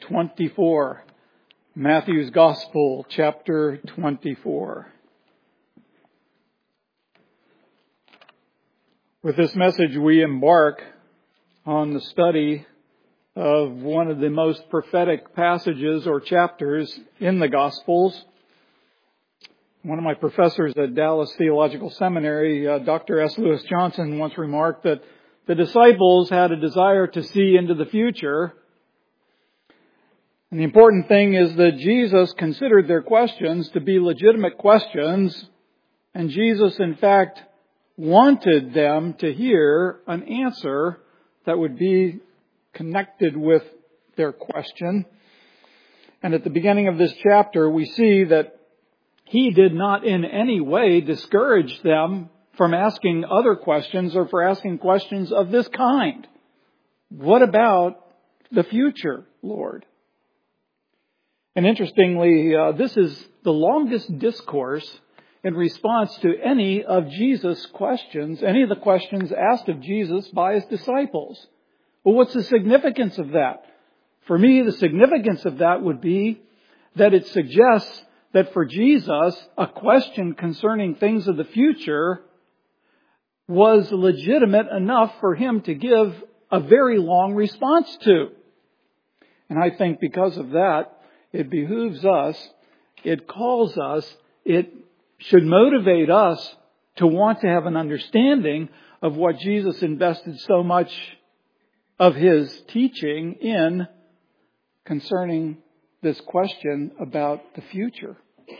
24. Matthew's Gospel, chapter 24. With this message, we embark on the study of one of the most prophetic passages or chapters in the Gospels. One of my professors at Dallas Theological Seminary, Dr. S. Lewis Johnson, once remarked that the disciples had a desire to see into the future. And the important thing is that Jesus considered their questions to be legitimate questions. And Jesus, in fact, wanted them to hear an answer that would be connected with their question. And at the beginning of this chapter, we see that He did not in any way discourage them from asking other questions or for asking questions of this kind. What about the future, Lord? And interestingly, this is the longest discourse in response to any of Jesus' questions, any of the questions asked of Jesus by His disciples. Well, what's the significance of that? For me, the significance of that would be that it suggests that for Jesus, a question concerning things of the future was legitimate enough for Him to give a very long response to. And I think because of that, it behooves us, it calls us, it should motivate us to want to have an understanding of what Jesus invested so much of His teaching in concerning this question about the future.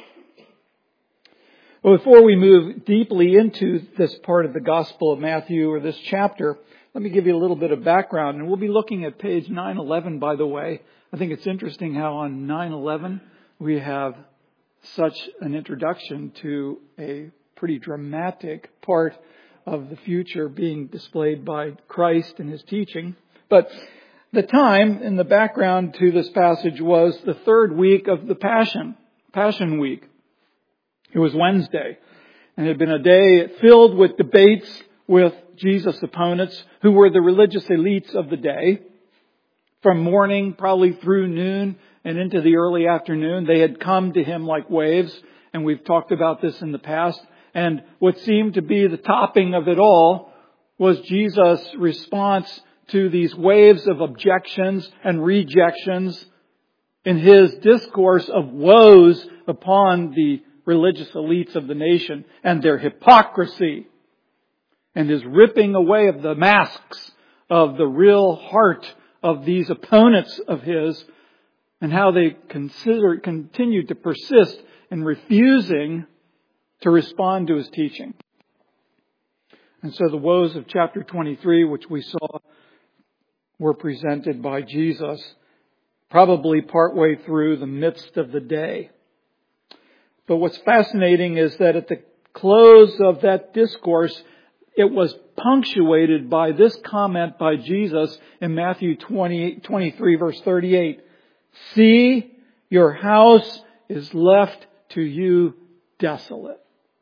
Well, before we move deeply into this part of the Gospel of Matthew or this chapter, let me give you a little bit of background. And we'll be looking at page 911, by the way. I think it's interesting how on 911 we have such an introduction to a pretty dramatic part of the future being displayed by Christ and His teaching. But the time in the background to this passage was the third week of the Passion Week. It was Wednesday, and it had been a day filled with debates with Jesus' opponents, who were the religious elites of the day. From morning, probably through noon and into the early afternoon, they had come to Him like waves, and we've talked about this in the past. And what seemed to be the topping of it all was Jesus' response to these waves of objections and rejections in His discourse of woes upon the religious elites of the nation and their hypocrisy, and His ripping away of the masks of the real heart of these opponents of His, and how they continued to persist in refusing to respond to His teaching. And so the woes of chapter 23, which we saw, were presented by Jesus probably partway through the midst of the day. But what's fascinating is that at the close of that discourse, it was punctuated by this comment by Jesus in Matthew 23, verse 38. See, your house is left to you desolate.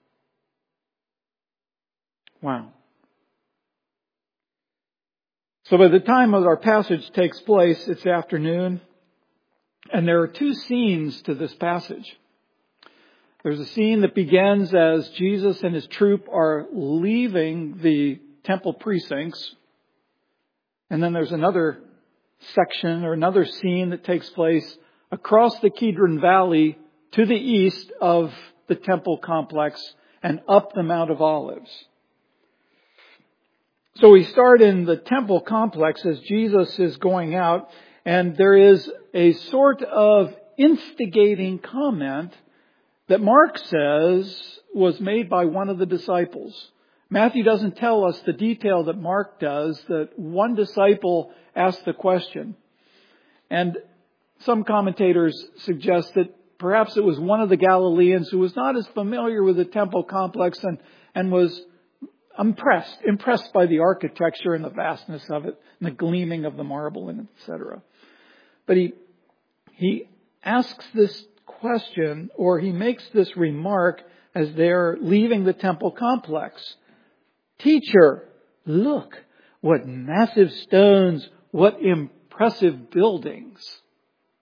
Wow. So by the time of our passage takes place, it's afternoon. And there are two scenes to this passage. There's a scene that begins as Jesus and His troop are leaving the temple precincts. And then there's another section or another scene that takes place across the Kidron Valley to the east of the temple complex and up the Mount of Olives. So we start in the temple complex as Jesus is going out, and there is a sort of instigating comment that Mark says was made by one of the disciples. Matthew doesn't tell us the detail that Mark does, that one disciple asked the question. And some commentators suggest that perhaps it was one of the Galileans who was not as familiar with the temple complex and was impressed by the architecture and the vastness of it, and the gleaming of the marble and etc. But he asks this question, or he makes this remark as they're leaving the temple complex. Teacher, look, what massive stones, what impressive buildings.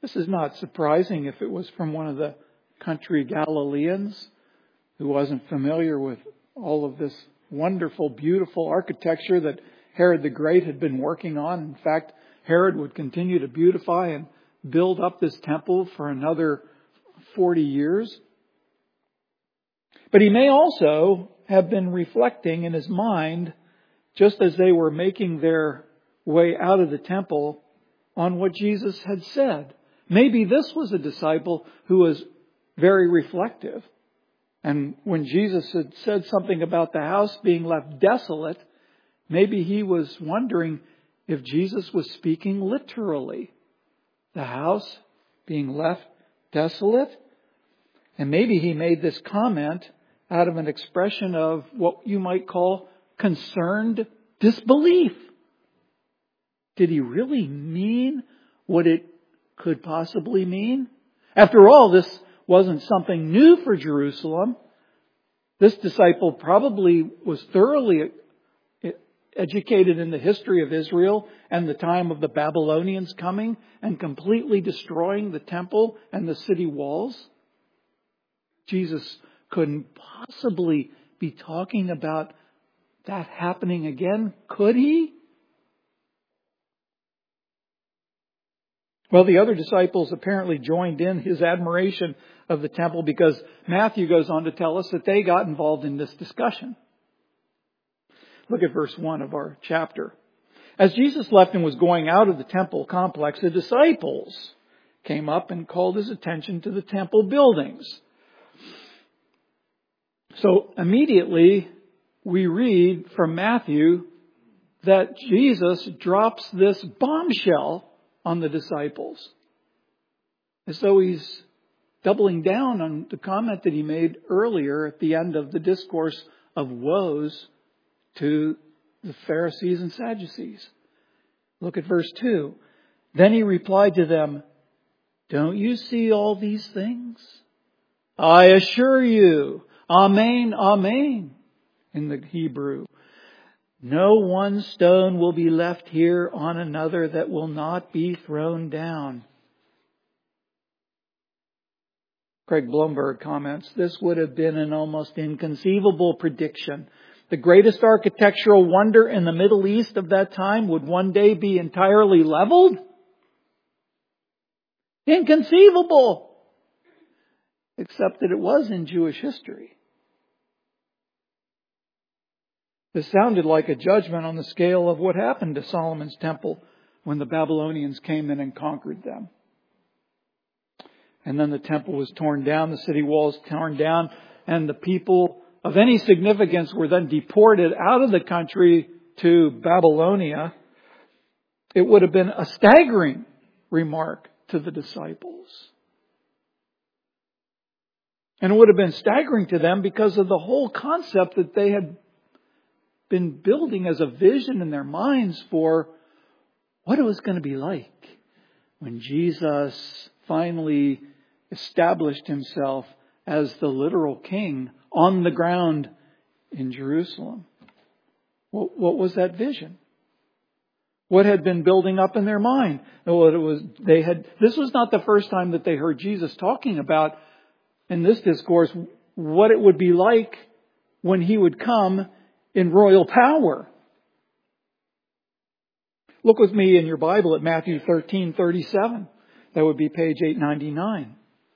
This is not surprising if it was from one of the country Galileans who wasn't familiar with all of this wonderful, beautiful architecture that Herod the Great had been working on. In fact, Herod would continue to beautify and build up this temple for another 40 years. But he may also have been reflecting in his mind, just as they were making their way out of the temple, on what Jesus had said. Maybe this was a disciple who was very reflective. And when Jesus had said something about the house being left desolate, maybe he was wondering if Jesus was speaking literally. The house being left desolate. And maybe he made this comment out of an expression of what you might call concerned disbelief. Did he really mean what it could possibly mean? After all, this wasn't something new for Jerusalem. This disciple probably was thoroughly educated in the history of Israel and the time of the Babylonians coming and completely destroying the temple and the city walls. Jesus couldn't possibly be talking about that happening again, could he? Well, the other disciples apparently joined in his admiration of the temple because Matthew goes on to tell us that they got involved in this discussion. Look at verse 1 of our chapter. As Jesus left and was going out of the temple complex, the disciples came up and called his attention to the temple buildings. So immediately we read from Matthew that Jesus drops this bombshell on the disciples, as though he's doubling down on the comment that he made earlier at the end of the discourse of woes to the Pharisees and Sadducees. Look at verse 2. Then he replied to them, "Don't you see all these things? I assure you, Amen, Amen," in the Hebrew. No one stone will be left here on another that will not be thrown down. Craig Blomberg comments, this would have been an almost inconceivable prediction. The greatest architectural wonder in the Middle East of that time would one day be entirely leveled? Inconceivable! Except that it was in Jewish history. This sounded like a judgment on the scale of what happened to Solomon's temple when the Babylonians came in and conquered them. And then the temple was torn down, the city walls torn down, and the people of any significance were then deported out of the country to Babylonia. It would have been a staggering remark to the disciples. And it would have been staggering to them because of the whole concept that they had been building as a vision in their minds for what it was going to be like when Jesus finally established himself as the literal king on the ground in Jerusalem. What was that vision? What had been building up in their mind? This was not the first time that they heard Jesus talking about in this discourse what it would be like when he would come in royal power. Look with me in your Bible at Matthew 13:37. That would be page 899.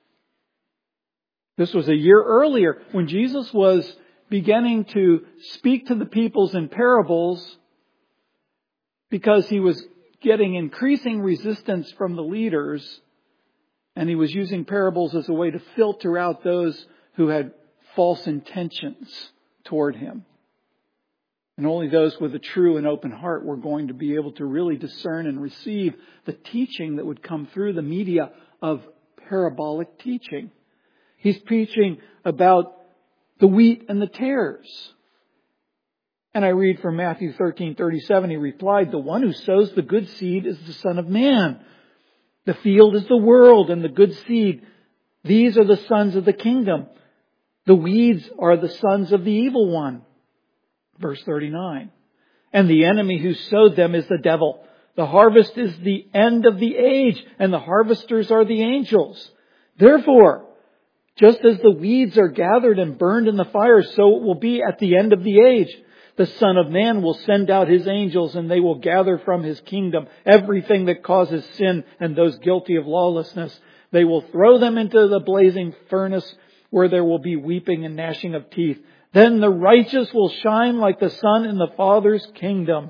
This was a year earlier when Jesus was beginning to speak to the peoples in parables because he was getting increasing resistance from the leaders, and he was using parables as a way to filter out those who had false intentions toward him. And only those with a true and open heart were going to be able to really discern and receive the teaching that would come through the media of parabolic teaching. He's preaching about the wheat and the tares. And I read from Matthew 13:37, he replied, "The one who sows the good seed is the Son of Man. The field is the world, and the good seed, these are the sons of the kingdom. The weeds are the sons of the evil one." Verse 39. "And the enemy who sowed them is the devil. The harvest is the end of the age, and the harvesters are the angels. Therefore, just as the weeds are gathered and burned in the fire, so it will be at the end of the age. The Son of Man will send out His angels, and they will gather from His kingdom everything that causes sin and those guilty of lawlessness. They will throw them into the blazing furnace, where there will be weeping and gnashing of teeth. Then the righteous will shine like the sun in the Father's kingdom.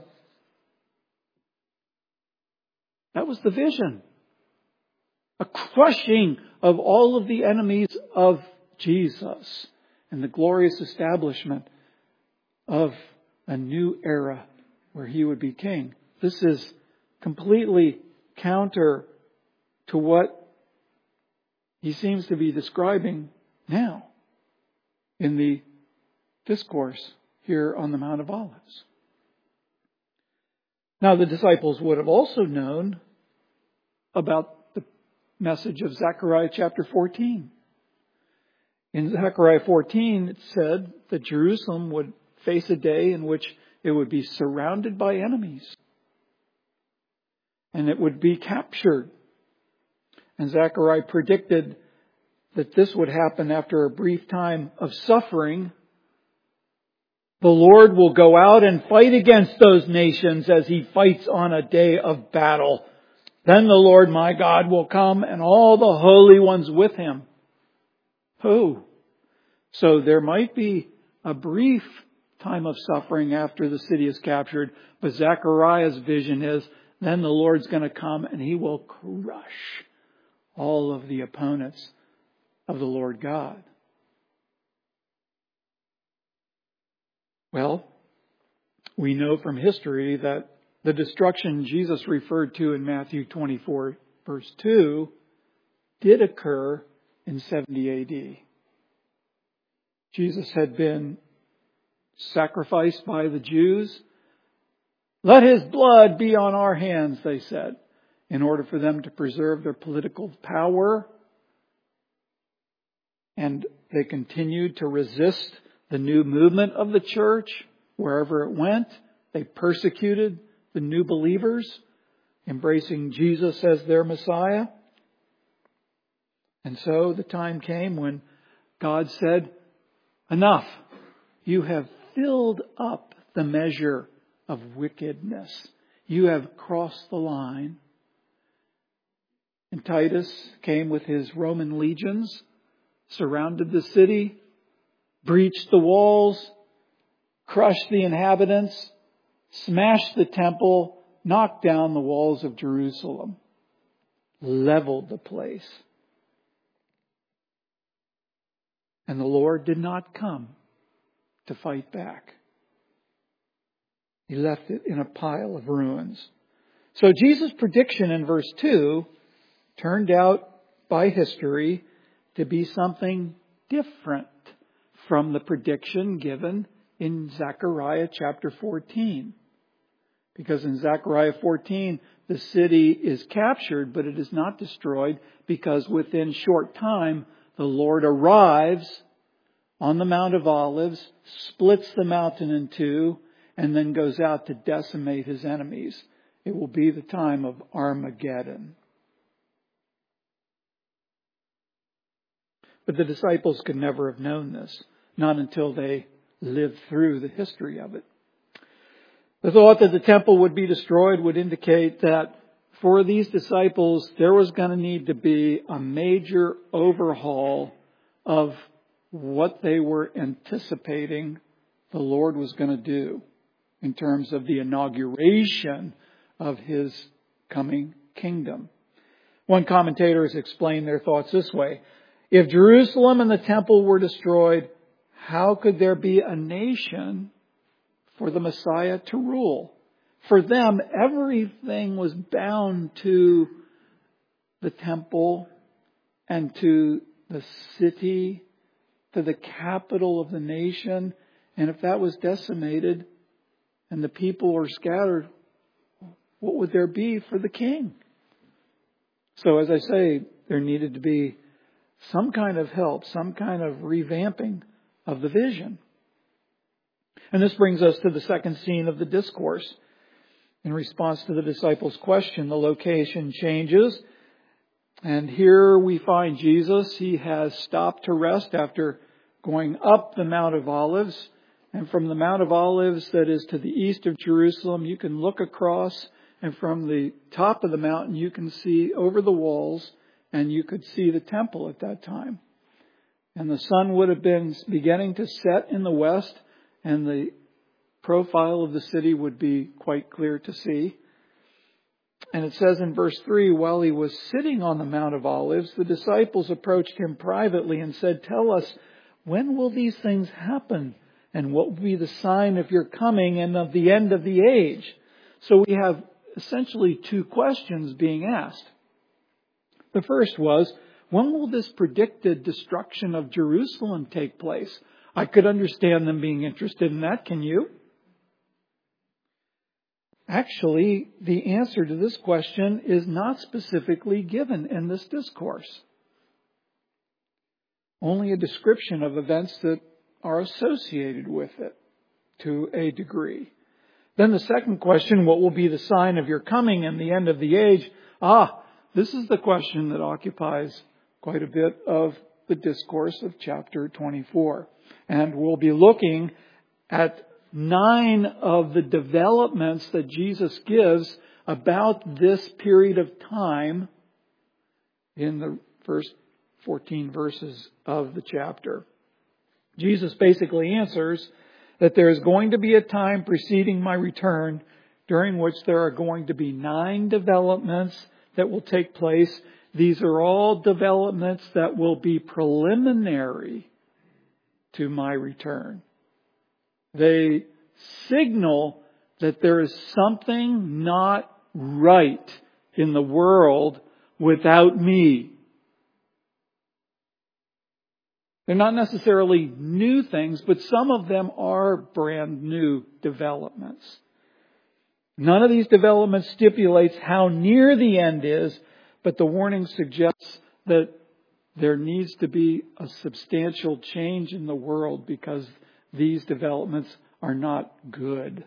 That was the vision. A crushing of all of the enemies of Jesus and the glorious establishment of a new era where He would be king. This is completely counter to what He seems to be describing now in the discourse here on the Mount of Olives. Now, the disciples would have also known about the message of Zechariah chapter 14. In Zechariah 14, it said that Jerusalem would face a day in which it would be surrounded by enemies. And it would be captured. And Zechariah predicted that this would happen after a brief time of suffering. The Lord will go out and fight against those nations as He fights on a day of battle. Then the Lord my God will come and all the holy ones with Him. Oh, so there might be a brief time of suffering after the city is captured, but Zechariah's vision is then the Lord's going to come and He will crush all of the opponents of the Lord God. Well, we know from history that the destruction Jesus referred to in Matthew 24, verse 2, did occur in 70 AD. Jesus had been sacrificed by the Jews. Let His blood be on our hands, they said, in order for them to preserve their political power. And they continued to resist the new movement of the church wherever it went. They persecuted the new believers, embracing Jesus as their Messiah. And so the time came when God said, enough. You have filled up the measure of wickedness. You have crossed the line. And Titus came with his Roman legions, surrounded the city, breached the walls, crushed the inhabitants, smashed the temple, knocked down the walls of Jerusalem, leveled the place. And the Lord did not come to fight back. He left it in a pile of ruins. So Jesus' prediction in verse 2 turned out by history to be something different from the prediction given in Zechariah chapter 14. Because in Zechariah 14, the city is captured, but it is not destroyed, because within short time, the Lord arrives on the Mount of Olives, splits the mountain in two, and then goes out to decimate His enemies. It will be the time of Armageddon. But the disciples could never have known this, not until they lived through the history of it. The thought that the temple would be destroyed would indicate that for these disciples, there was going to need to be a major overhaul of what they were anticipating the Lord was going to do in terms of the inauguration of His coming kingdom. One commentator has explained their thoughts this way. If Jerusalem and the temple were destroyed, how could there be a nation for the Messiah to rule? For them, everything was bound to the temple and to the city, to the capital of the nation. And if that was decimated and the people were scattered, what would there be for the king? So as I say, there needed to be some kind of help, some kind of revamping of the vision. And this brings us to the second scene of the discourse. In response to the disciples' question, the location changes. And here we find Jesus. He has stopped to rest after going up the Mount of Olives. And from the Mount of Olives that is to the east of Jerusalem, you can look across, and from the top of the mountain you can see over the walls, and you could see the temple at that time. And the sun would have been beginning to set in the west, and the profile of the city would be quite clear to see. And it says in verse 3, while he was sitting on the Mount of Olives, the disciples approached him privately and said, "Tell us, when will these things happen? And what will be the sign of your coming and of the end of the age?" So we have essentially two questions being asked. The first was, when will this predicted destruction of Jerusalem take place? I could understand them being interested in that. Can you? Actually, the answer to this question is not specifically given in this discourse. Only a description of events that are associated with it to a degree. Then the second question, what will be the sign of your coming and the end of the age? This is the question that occupies quite a bit of the discourse of chapter 24. And we'll be looking at 9 of the developments that Jesus gives about this period of time in the first 14 verses of the chapter. Jesus basically answers that there is going to be a time preceding my return during which there are going to be 9 developments that will take place. These are all developments that will be preliminary to my return. They signal that there is something not right in the world without me. They're not necessarily new things, but some of them are brand new developments. None of these developments stipulates how near the end is, but the warning suggests that there needs to be a substantial change in the world because these developments are not good.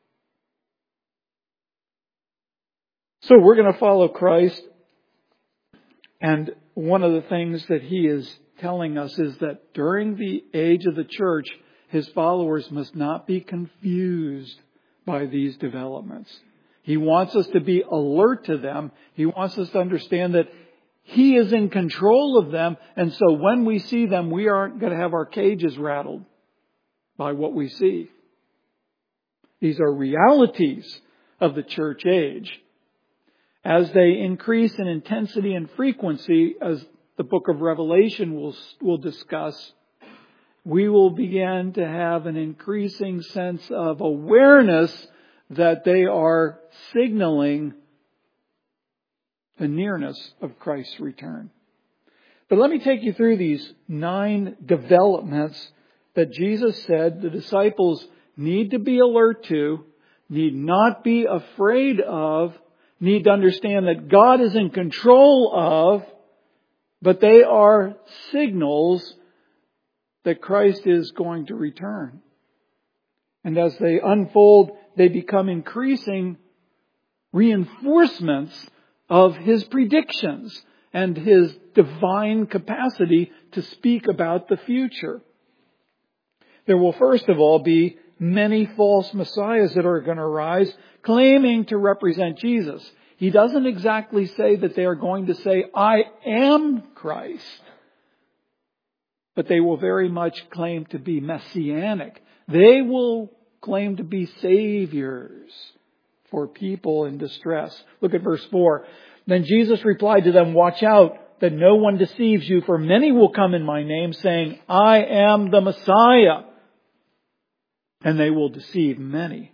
So we're going to follow Christ, and one of the things that he is telling us is that during the age of the church, his followers must not be confused by these developments. He wants us to be alert to them. He wants us to understand that he is in control of them. And so when we see them, we aren't going to have our cages rattled by what we see. These are realities of the church age. As they increase in intensity and frequency, as the book of Revelation will discuss, we will begin to have an increasing sense of awareness that they are signaling the nearness of Christ's return. But let me take you through these 9 developments that Jesus said the disciples need to be alert to, need not be afraid of, need to understand that God is in control of, but they are signals that Christ is going to return. And as they unfold, they become increasing reinforcements of his predictions and his divine capacity to speak about the future. There will first of all be many false messiahs that are going to arise claiming to represent Jesus. He doesn't exactly say that they are going to say, "I am Christ." But they will very much claim to be messianic. They will claim to be saviors for people in distress. Look at verse 4. Then Jesus replied to them, "Watch out that no one deceives you, for many will come in my name, saying, 'I am the Messiah.' And they will deceive many."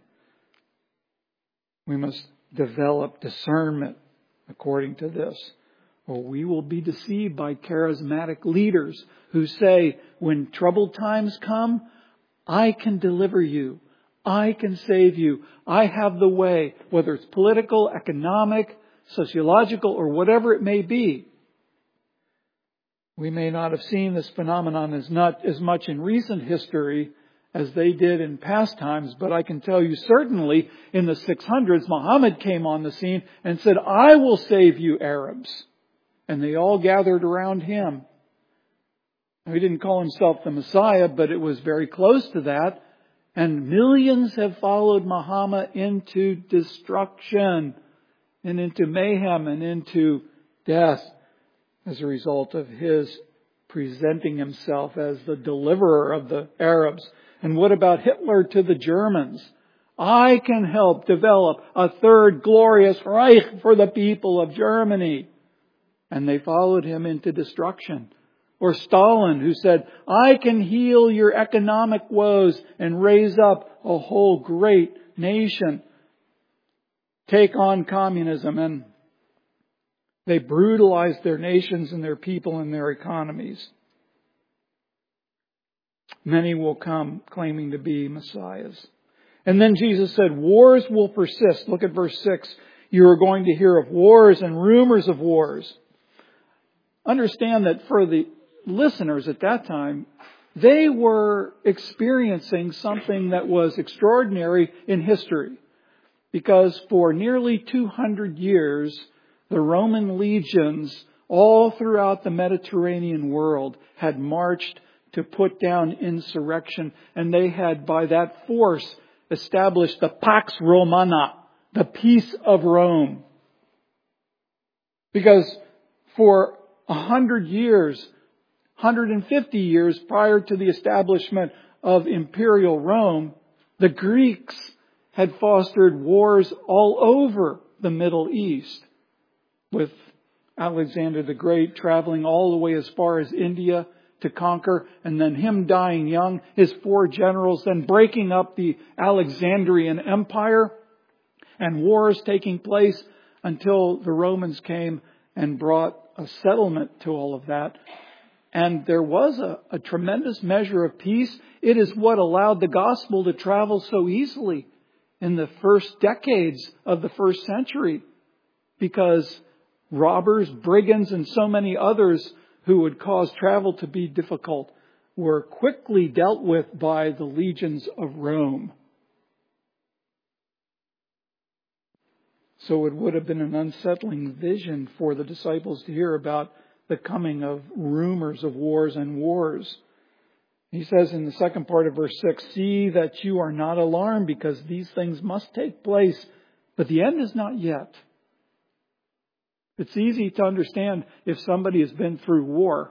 We must develop discernment according to this, or we will be deceived by charismatic leaders who say, when troubled times come, I can deliver you. I can save you. I have the way, whether it's political, economic, sociological, or whatever it may be. We may not have seen this phenomenon as much in recent history as they did in past times, but I can tell you certainly in the 600s, Muhammad came on the scene and said, "I will save you Arabs." And they all gathered around him. Now, he didn't call himself the Messiah, but it was very close to that. And millions have followed Muhammad into destruction and into mayhem and into death as a result of his presenting himself as the deliverer of the Arabs. And what about Hitler to the Germans? "I can help develop a third glorious Reich for the people of Germany." And they followed him into destruction. Or Stalin, who said, "I can heal your economic woes and raise up a whole great nation." Take on communism, and they brutalized their nations and their people and their economies. Many will come claiming to be messiahs. And then Jesus said, wars will persist. Look at verse 6. You are going to hear of wars and rumors of wars. Understand that for the listeners at that time, they were experiencing something that was extraordinary in history. Because for nearly 200 years, the Roman legions all throughout the Mediterranean world had marched to put down insurrection. And they had, by that force, established the Pax Romana, the peace of Rome. Because for 100 years, 150 years prior to the establishment of Imperial Rome, the Greeks had fostered wars all over the Middle East, with Alexander the Great traveling all the way as far as India to conquer, and then him dying young, his 4 generals then breaking up the Alexandrian Empire, and wars taking place until the Romans came and brought a settlement to all of that. And there was a tremendous measure of peace. It is what allowed the gospel to travel so easily in the first decades of the first century, because robbers, brigands, and so many others who would cause travel to be difficult were quickly dealt with by the legions of Rome. So it would have been an unsettling vision for the disciples to hear about the coming of rumors of wars and wars. He says in the second part of verse 6, "See that you are not alarmed, because these things must take place, but the end is not yet." It's easy to understand if somebody has been through war.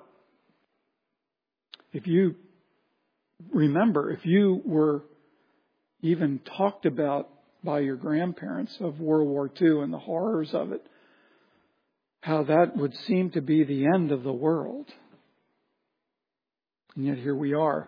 If you remember, if you were even talked about by your grandparents of World War II and the horrors of it, how that would seem to be the end of the world. And yet here we are.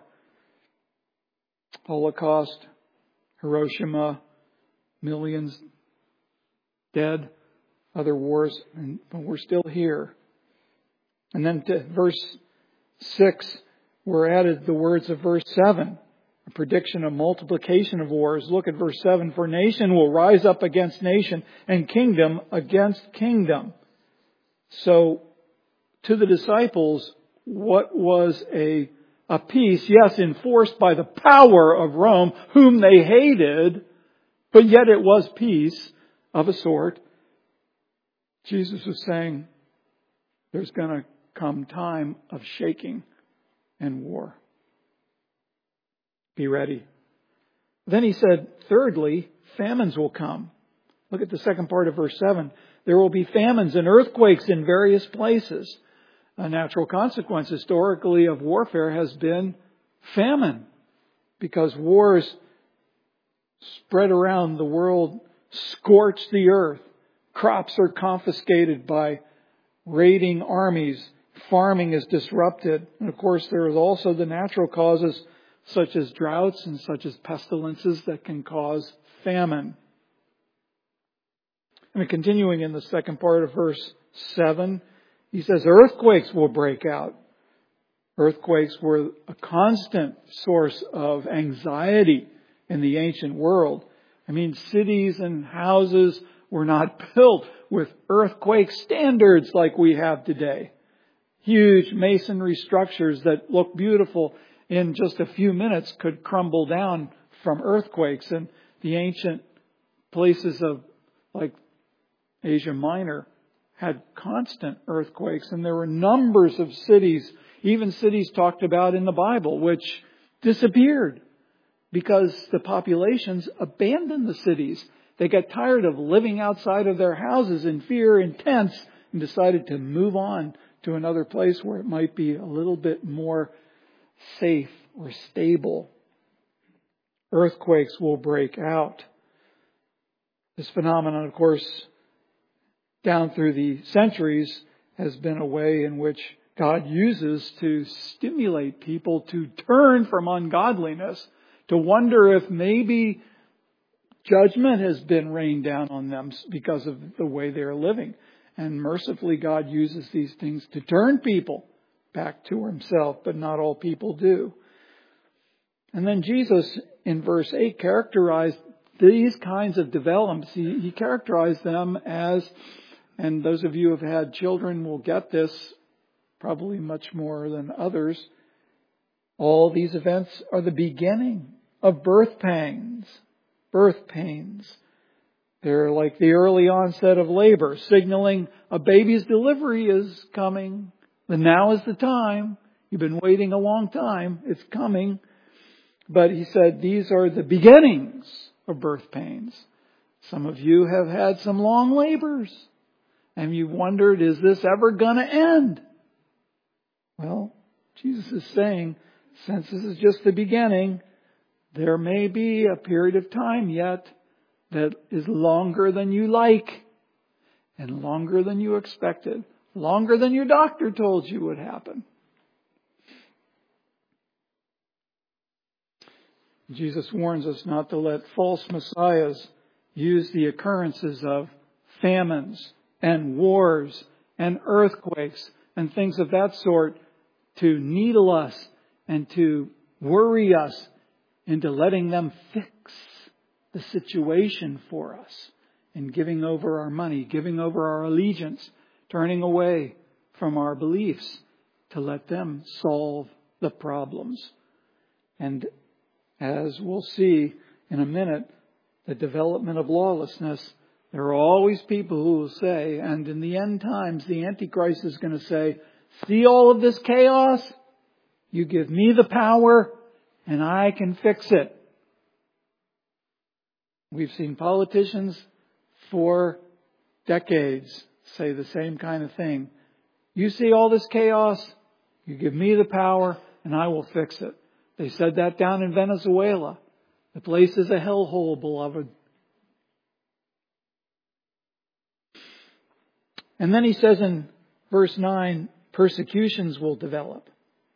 Holocaust, Hiroshima, millions dead, other wars, but we're still here. And then to verse 6, we're added the words of verse 7, a prediction of multiplication of wars. Look at verse 7. "For nation will rise up against nation, and kingdom against kingdom." So, to the disciples, what was a peace, yes, enforced by the power of Rome, whom they hated, but yet it was peace of a sort. Jesus was saying, there's going to come time of shaking and war. Be ready. Then he said, thirdly, famines will come. Look at the second part of verse 7. There will be famines and earthquakes in various places. A natural consequence historically of warfare has been famine, because wars spread around the world, scorch the earth. Crops are confiscated by raiding armies. Farming is disrupted. And of course, there is also the natural causes such as droughts and such as pestilences that can cause famine. And continuing in the second part of verse 7, he says earthquakes will break out. Earthquakes were a constant source of anxiety in the ancient world. I mean, cities and houses were not built with earthquake standards like we have today. Huge masonry structures that look beautiful in just a few minutes could crumble down from earthquakes. And the ancient places of like Asia Minor had constant earthquakes, and there were numbers of cities, even cities talked about in the Bible, which disappeared because the populations abandoned the cities. They got tired of living outside of their houses in fear and tents and decided to move on to another place where it might be a little bit more safe or stable. Earthquakes will break out. This phenomenon, of course, down through the centuries has been a way in which God uses to stimulate people to turn from ungodliness, to wonder if maybe judgment has been rained down on them because of the way they are living. And mercifully, God uses these things to turn people back to Himself, but not all people do. And then Jesus, in verse 8, characterized these kinds of developments. He characterized them as, and those of you who have had children will get this probably much more than others, all these events are the beginning of birth pangs. Birth pains. They're like the early onset of labor, signaling a baby's delivery is coming. Now is the time. You've been waiting a long time. It's coming. But he said these are the beginnings of birth pains. Some of you have had some long labors, and you've wondered, is this ever going to end? Well, Jesus is saying, since this is just the beginning, there may be a period of time yet that is longer than you like, and longer than you expected, longer than your doctor told you would happen. Jesus warns us not to let false messiahs use the occurrences of famines and wars and earthquakes and things of that sort to needle us and to worry us into letting them fix the situation for us and giving over our money, giving over our allegiance, turning away from our beliefs to let them solve the problems. And as we'll see in a minute, the development of lawlessness, there are always people who will say, and in the end times, the Antichrist is going to say, see all of this chaos? You give me the power and I can fix it. We've seen politicians for decades say the same kind of thing. You see all this chaos? You give me the power and I will fix it. They said that down in Venezuela. The place is a hellhole, beloved. And then he says in verse 9, persecutions will develop.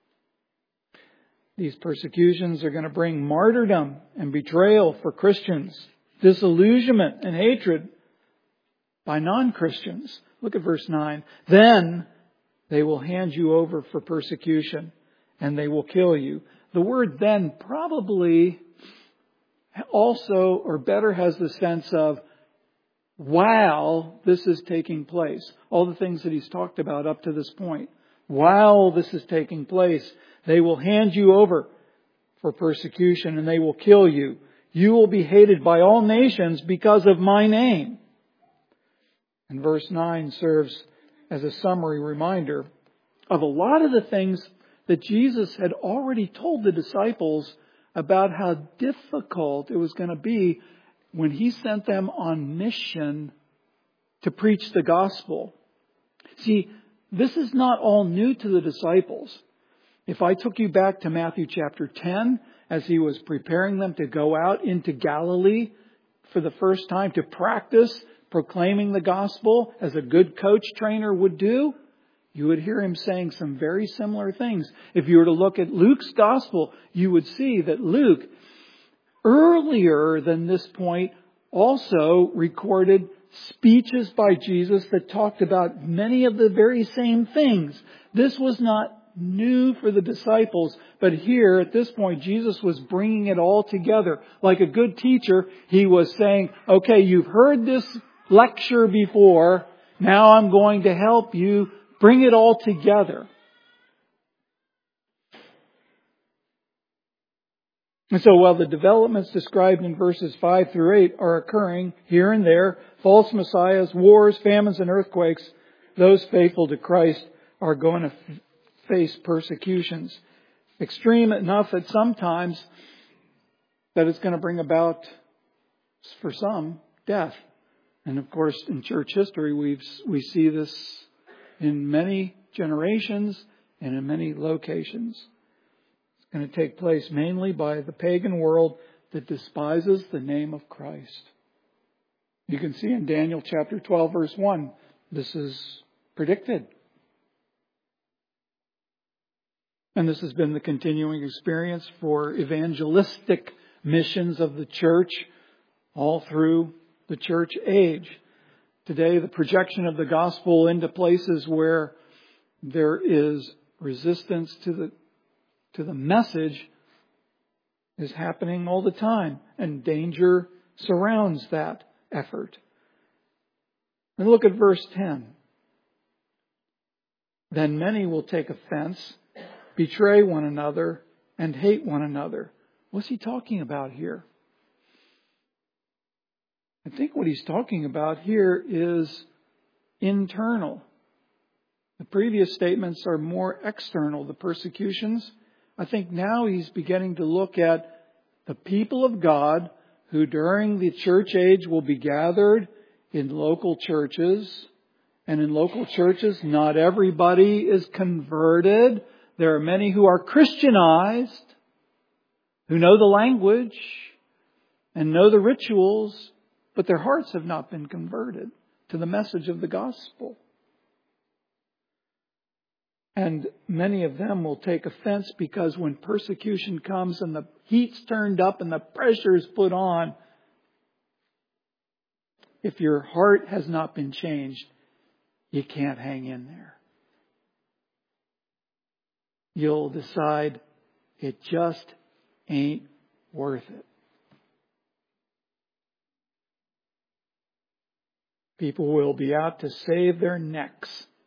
These persecutions are going to bring martyrdom and betrayal for Christians, disillusionment and hatred by non-Christians. Look at verse 9. Then they will hand you over for persecution and they will kill you. The word then probably also or better has the sense of while this is taking place. All the things that he's talked about up to this point. While this is taking place, they will hand you over for persecution and they will kill you. You will be hated by all nations because of my name. And verse 9 serves as a summary reminder of a lot of the things that Jesus had already told the disciples about how difficult it was going to be when He sent them on mission to preach the gospel. See, this is not all new to the disciples. If I took you back to Matthew chapter 10, as He was preparing them to go out into Galilee for the first time to practice proclaiming the gospel as a good coach trainer would do, you would hear Him saying some very similar things. If you were to look at Luke's gospel, you would see that Luke, earlier than this point, also recorded speeches by Jesus that talked about many of the very same things. This was not new for the disciples, but here at this point, Jesus was bringing it all together. Like a good teacher, He was saying, okay, you've heard this lecture before. Now I'm going to help you bring it all together. And so while the developments described in verses 5 through 8 are occurring here and there, false messiahs, wars, famines, and earthquakes, those faithful to Christ are going to face persecutions. Extreme enough that sometimes that it's going to bring about, for some, death. And of course, in church history, we see this in many generations and in many locations. It's going to take place mainly by the pagan world that despises the name of Christ. You can see in Daniel chapter 12, verse 1, this is predicted. And this has been the continuing experience for evangelistic missions of the church all through the church age. Today, the projection of the gospel into places where there is resistance to the message is happening all the time, and danger surrounds that effort. And look at verse 10. Then many will take offense, betray one another, and hate one another. What's he talking about here? I think what he's talking about here is internal. The previous statements are more external, the persecutions. I think now he's beginning to look at the people of God who during the church age will be gathered in local churches. And in local churches, not everybody is converted. There are many who are Christianized, who know the language and know the rituals, but their hearts have not been converted to the message of the gospel. And many of them will take offense because when persecution comes and the heat's turned up and the pressure is put on, if your heart has not been changed, you can't hang in there. You'll decide it just ain't worth it. People will be out to save their necks.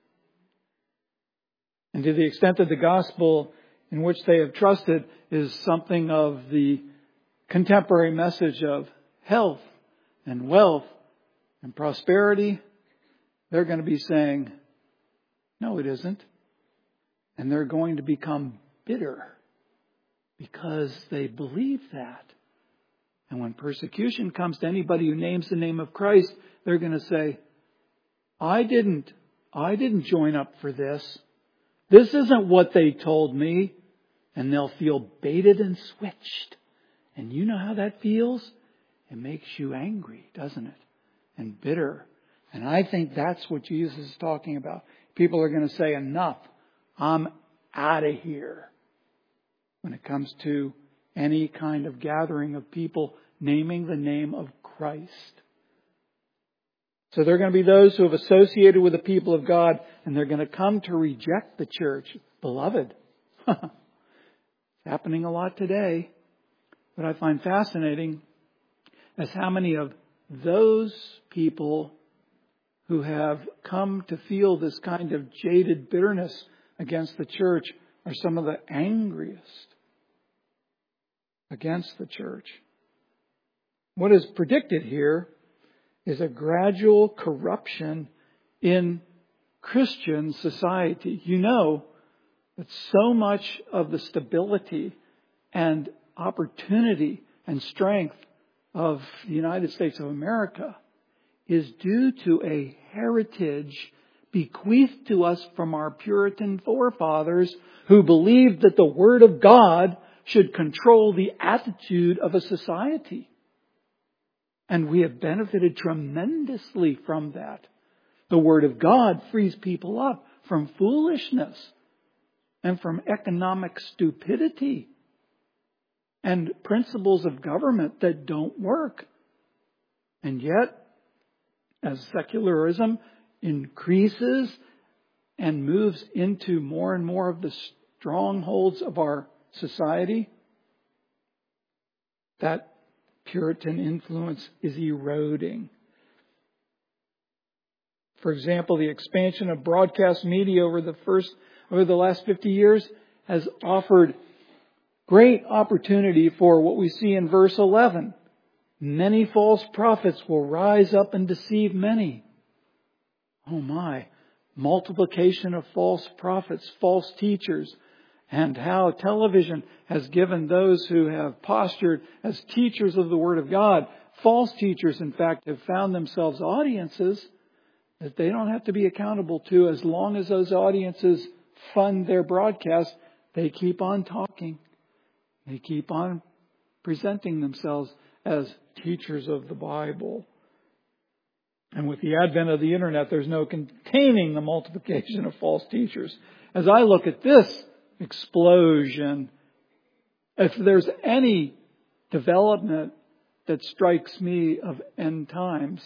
And to the extent that the gospel in which they have trusted is something of the contemporary message of health and wealth and prosperity, they're going to be saying, no, it isn't. And they're going to become bitter because they believe that. And when persecution comes to anybody who names the name of Christ, they're going to say, I didn't join up for this. This isn't what they told me. And they'll feel baited and switched. And you know how that feels? It makes you angry, doesn't it? And bitter. And I think that's what Jesus is talking about. People are going to say, enough. I'm out of here. When it comes to any kind of gathering of people naming the name of Christ. So there are going to be those who have associated with the people of God, and they're going to come to reject the church. Beloved, it's happening a lot today. What I find fascinating is how many of those people who have come to feel this kind of jaded bitterness against the church are some of the angriest against the church. What is predicted here is a gradual corruption in Christian society. You know that so much of the stability and opportunity and strength of the United States of America is due to a heritage bequeathed to us from our Puritan forefathers who believed that the Word of God should control the attitude of a society. And we have benefited tremendously from that. The Word of God frees people up from foolishness and from economic stupidity and principles of government that don't work. And yet, as secularism increases and moves into more and more of the strongholds of our society, that Puritan influence is eroding. For example, the expansion of broadcast media over the last 50 years has offered Great opportunity for what we see in verse 11. Many false prophets will rise up and deceive many. Oh my. Multiplication of false prophets, false teachers, and how television has given those who have postured as teachers of the Word of God, false teachers, in fact, have found themselves audiences that they don't have to be accountable to. As long as those audiences fund their broadcast, they keep on talking. They keep on presenting themselves as teachers of the Bible. And with the advent of the internet, there's no containing the multiplication of false teachers. As I look at this explosion, if there's any development that strikes me of end times,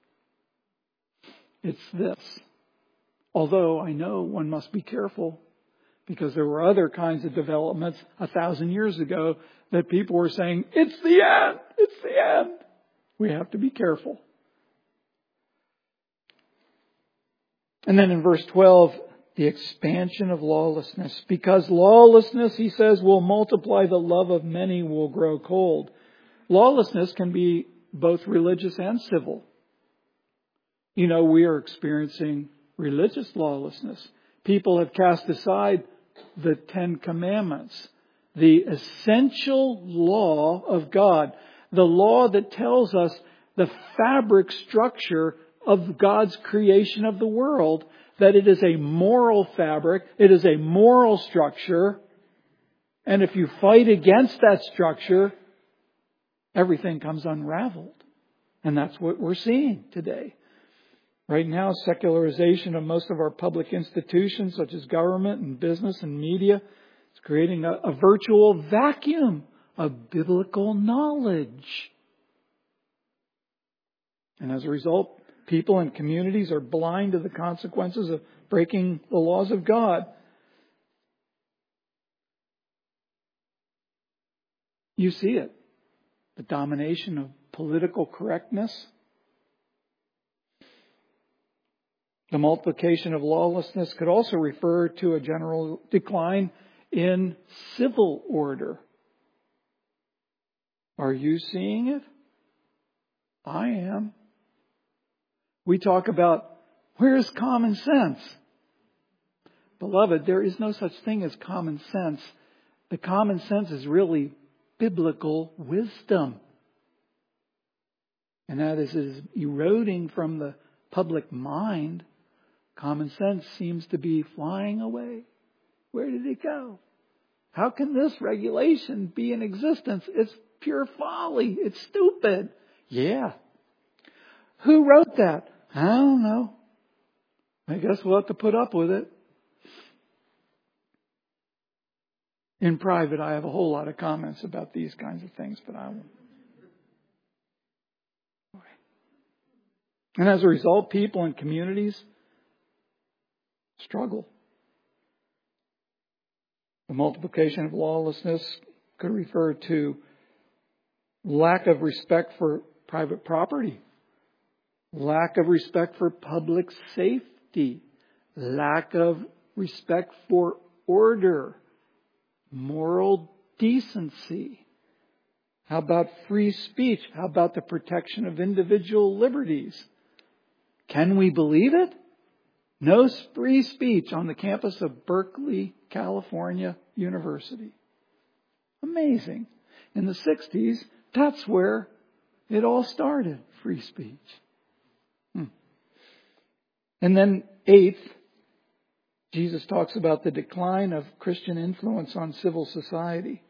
it's this. Although I know one must be careful, because there were other kinds of developments 1,000 years ago that people were saying, it's the end, it's the end. We have to be careful. And then in verse 12, the expansion of lawlessness. Because lawlessness, he says, will multiply, the love of many will grow cold. Lawlessness can be both religious and civil. You know, we are experiencing religious lawlessness. People have cast aside the 10 Commandments, the essential law of God, the law that tells us the fabric structure of God's creation of the world, that it is a moral fabric, it is a moral structure, and if you fight against that structure, everything comes unraveled. And that's what we're seeing today. Right now, secularization of most of our public institutions, such as government and business and media, is creating a virtual vacuum of biblical knowledge. And as a result, people and communities are blind to the consequences of breaking the laws of God. You see it. The domination of political correctness. The multiplication of lawlessness could also refer to a general decline in civil order. Are you seeing it? I am. We talk about, where's common sense? Beloved, there is no such thing as common sense. The common sense is really biblical wisdom. And that is eroding from the public mind. Common sense seems to be flying away. Where did it go? How can this regulation be in existence? It's pure folly. It's stupid. Yeah. Who wrote that? I don't know. I guess we'll have to put up with it. In private, I have a whole lot of comments about these kinds of things, but I won't. And as a result, people and communities struggle. The multiplication of lawlessness could refer to lack of respect for private property, lack of respect for public safety, lack of respect for order, moral decency. How about free speech? How about the protection of individual liberties? Can we believe it? No free speech on the campus of Berkeley, California University. Amazing. In the 60s, that's where it all started, free speech. And then 8th, Jesus talks about the decline of Christian influence on civil society.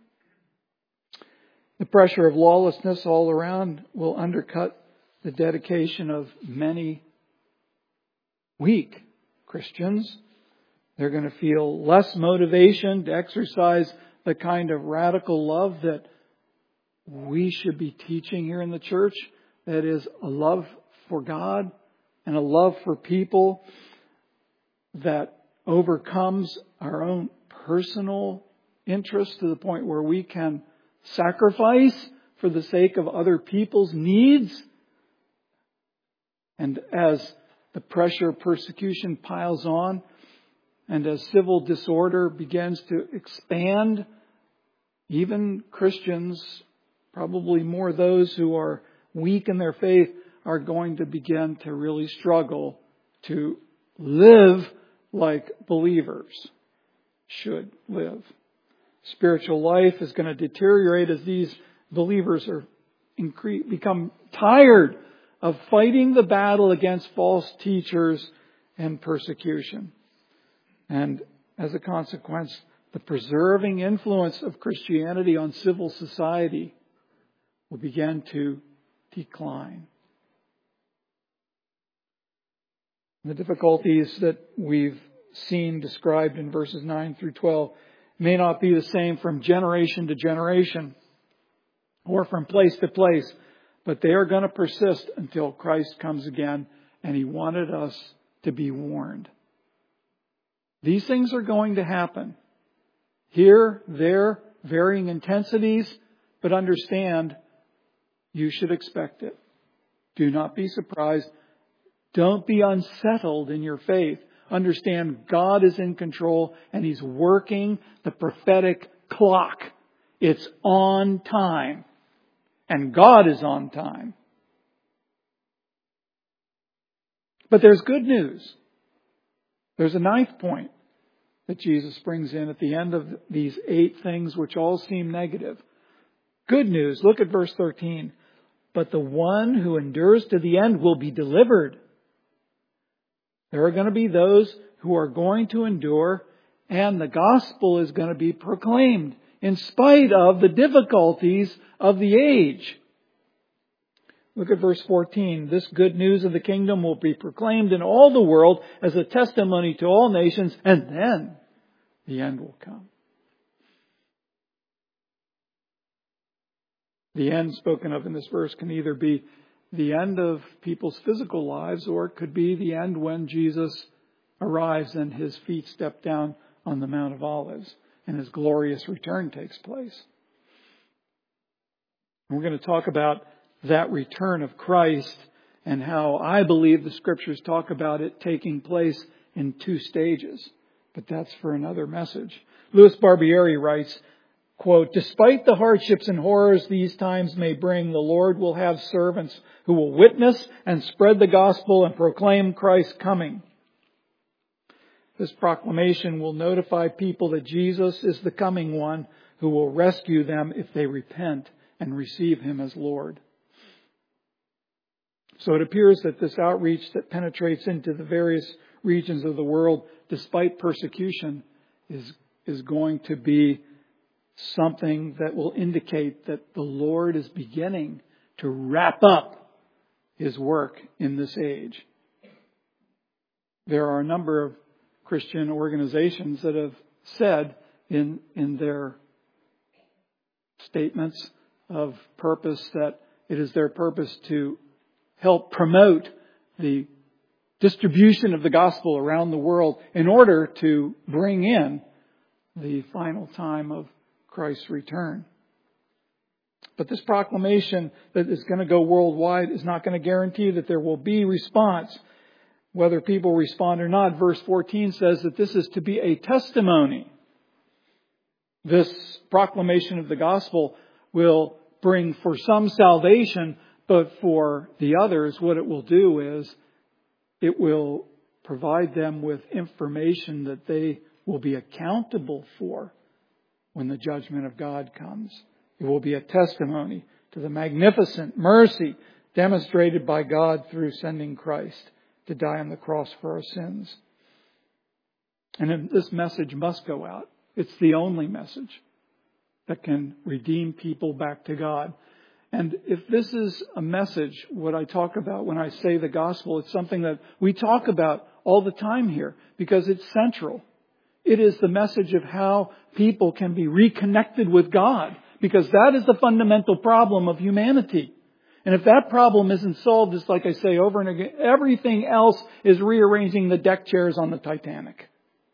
The pressure of lawlessness all around will undercut the dedication of many weak Christians. They're going to feel less motivation to exercise the kind of radical love that we should be teaching here in the church. That is a love for God and a love for people that overcomes our own personal interests to the point where we can sacrifice for the sake of other people's needs. And as the pressure of persecution piles on, and as civil disorder begins to expand, even Christians, probably more those who are weak in their faith, are going to begin to really struggle to live like believers should live. Spiritual life is going to deteriorate as these believers become tired of fighting the battle against false teachers and persecution. And as a consequence, the preserving influence of Christianity on civil society will begin to decline. The difficulties that we've seen described in verses 9 through 12 may not be the same from generation to generation or from place to place, but they are going to persist until Christ comes again, and He wanted us to be warned. These things are going to happen. Here, there, varying intensities, but understand you should expect it. Do not be surprised. Don't be unsettled in your faith. Understand God is in control and He's working the prophetic clock. It's on time. And God is on time. But there's good news. There's a ninth point that Jesus brings in at the end of these 8 things which all seem negative. Good news. Look at verse 13. But the one who endures to the end will be delivered. There are going to be those who are going to endure, and the gospel is going to be proclaimed in spite of the difficulties of the age. Look at verse 14. This good news of the kingdom will be proclaimed in all the world as a testimony to all nations, and then the end will come. The end spoken of in this verse can either be the end of people's physical lives, or it could be the end when Jesus arrives and His feet step down on the Mount of Olives and His glorious return takes place. We're going to talk about that return of Christ and how I believe the Scriptures talk about it taking place in 2 stages. But that's for another message. Louis Barbieri writes, quote, "Despite the hardships and horrors these times may bring, the Lord will have servants who will witness and spread the gospel and proclaim Christ's coming. This proclamation will notify people that Jesus is the coming one who will rescue them if they repent and receive Him as Lord." So it appears that this outreach that penetrates into the various regions of the world, despite persecution, is going to be something that will indicate that the Lord is beginning to wrap up His work in this age. There are a number of Christian organizations that have said in their statements of purpose that it is their purpose to help promote the distribution of the gospel around the world in order to bring in the final time of Christ's return. But this proclamation that is going to go worldwide is not going to guarantee that there will be response, whether people respond or not. Verse 14 says that this is to be a testimony. This proclamation of the gospel will bring for some salvation, but for the others, what it will do is it will provide them with information that they will be accountable for when the judgment of God comes. It will be a testimony to the magnificent mercy demonstrated by God through sending Christ to die on the cross for our sins. And this message must go out. It's the only message that can redeem people back to God. And if this is a message, what I talk about when I say the gospel, it's something that we talk about all the time here because it's central. It is the message of how people can be reconnected with God, because that is the fundamental problem of humanity. And if that problem isn't solved, it's like I say over and again, everything else is rearranging the deck chairs on the Titanic.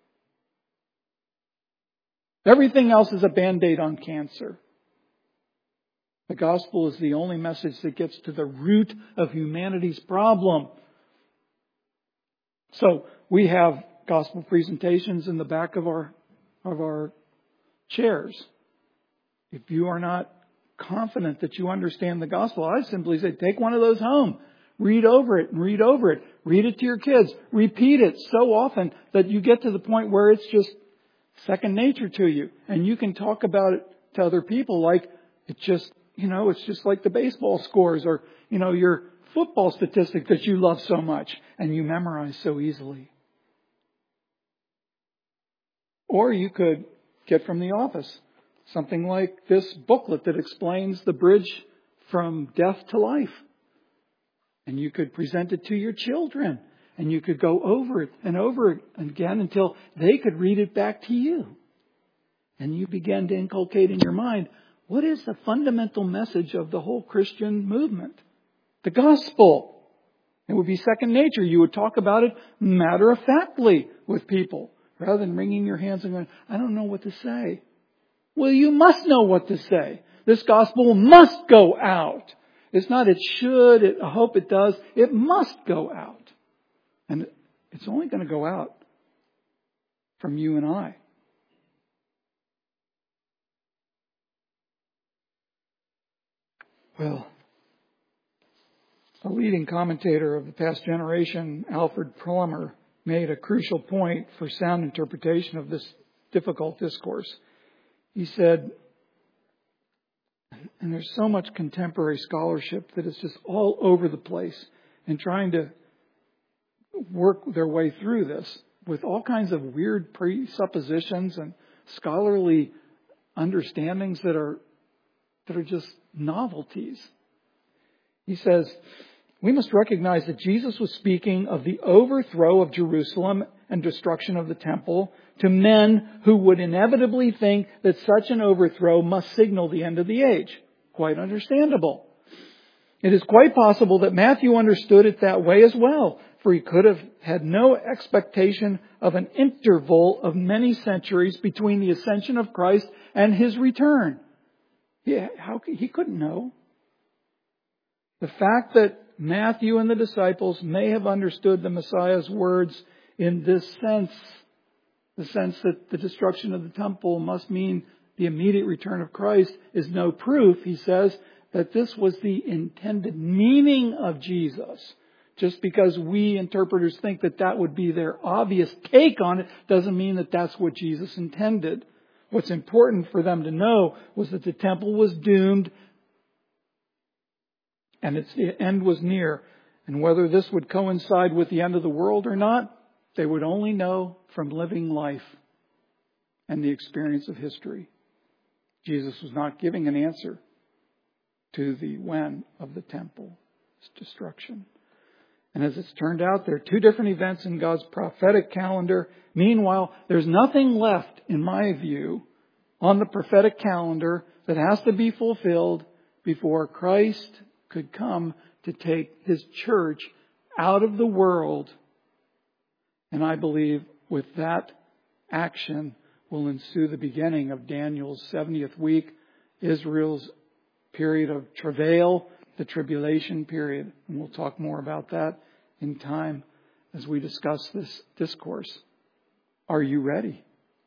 Everything else is a Band-Aid on cancer. The gospel is the only message that gets to the root of humanity's problem. So we have gospel presentations in the back of our chairs. If you are not confident that you understand the gospel, I simply say, take one of those home. Read over it and read over it. Read it to your kids. Repeat it so often that you get to the point where it's just second nature to you. And you can talk about it to other people like it's just like the baseball scores or, your football statistic that you love so much and you memorize so easily. Or you could get from the office something like this booklet that explains the bridge from death to life. And you could present it to your children. And you could go over it and over it again until they could read it back to you. And you begin to inculcate in your mind, what is the fundamental message of the whole Christian movement? The gospel. It would be second nature. You would talk about it matter-of-factly with people rather than wringing your hands and going, I don't know what to say. Well, you must know what to say. This gospel must go out. It's not it should, I hope it does. It must go out. And it's only going to go out from you and I. Well, a leading commentator of the past generation, Alfred Plummer, made a crucial point for sound interpretation of this difficult discourse. He said, and there's so much contemporary scholarship that is just all over the place and trying to work their way through this with all kinds of weird presuppositions and scholarly understandings that are just novelties. He says, we must recognize that Jesus was speaking of the overthrow of Jerusalem and destruction of the temple to men who would inevitably think that such an overthrow must signal the end of the age. Quite understandable. It is quite possible that Matthew understood it that way as well, for he could have had no expectation of an interval of many centuries between the ascension of Christ and his return. He couldn't know. The fact that Matthew and the disciples may have understood the Messiah's words in this sense, the sense that the destruction of the temple must mean the immediate return of Christ, is no proof, he says, that this was the intended meaning of Jesus. Just because we interpreters think that that would be their obvious take on it doesn't mean that that's what Jesus intended. What's important for them to know was that the temple was doomed and its end was near. And whether this would coincide with the end of the world or not, they would only know from living life and the experience of history. Jesus was not giving an answer to the when of the temple's destruction. And as it's turned out, there are two different events in God's prophetic calendar. Meanwhile, there's nothing left, in my view, on the prophetic calendar that has to be fulfilled before Christ could come to take his church out of the world. And I believe with that action will ensue the beginning of Daniel's 70th week, Israel's period of travail, the tribulation period. And we'll talk more about that in time as we discuss this discourse. Are you ready?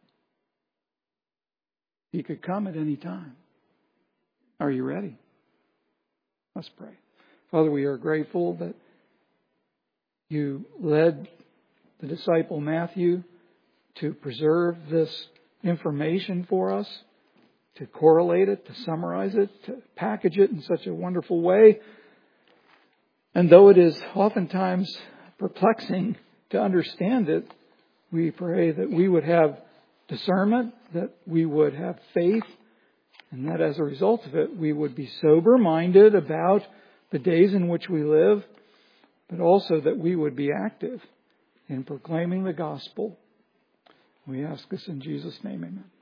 He could come at any time. Are you ready? Let's pray. Father, we are grateful that you led the disciple Matthew to preserve this information for us, to correlate it, to summarize it, to package it in such a wonderful way. And though it is oftentimes perplexing to understand it, we pray that we would have discernment, that we would have faith, and that as a result of it, we would be sober-minded about the days in which we live, but also that we would be active in proclaiming the gospel. We ask this in Jesus' name, amen.